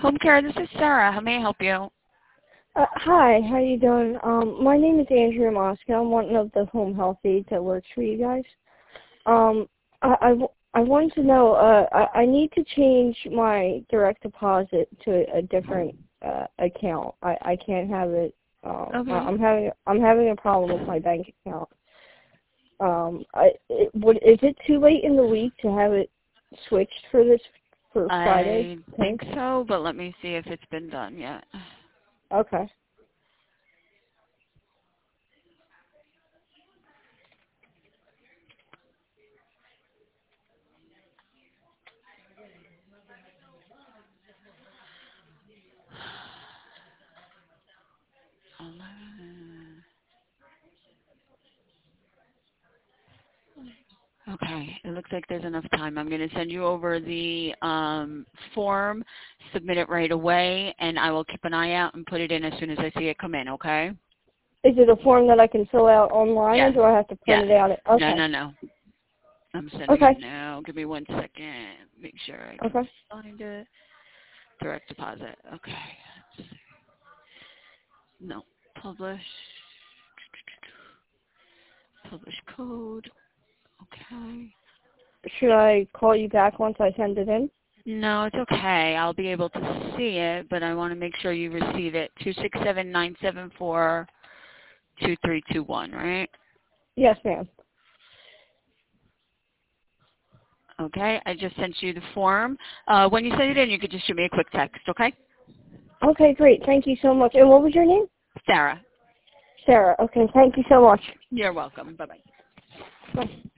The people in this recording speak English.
Home Care, this is Sarah. How may I help you? Hi, how you doing? My name is Andrea Moscow. I'm one of the home health aides that works for you guys. I wanted to know, I need to change my direct deposit to a different account. I can't have it. Okay. I'm having a problem with my bank account. Is it too late in the week to have it switched for Friday? I think so, but let me see if it's been done yet. Okay. Okay, it looks like there's enough time. I'm going to send you over the form, submit it right away, and I will keep an eye out and put it in as soon as I see it come in, okay? Is it a form that I can fill out online, Yes. or do I have to print it out? Okay. No. I'm sending it now. Give me 1 second. Make sure I can find it. Direct deposit. Okay. No. Publish. Publish code. Okay. Should I call you back once I send it in? No, it's okay. I'll be able to see it, but I want to make sure you receive it. 267-974-2321, right? Yes, ma'am. Okay, I just sent you the form. When you send it in, you could just shoot me a quick text, okay? Okay, great. Thank you so much. And what was your name? Sarah. Sarah. Okay, thank you so much. You're welcome. Bye-bye. Bye.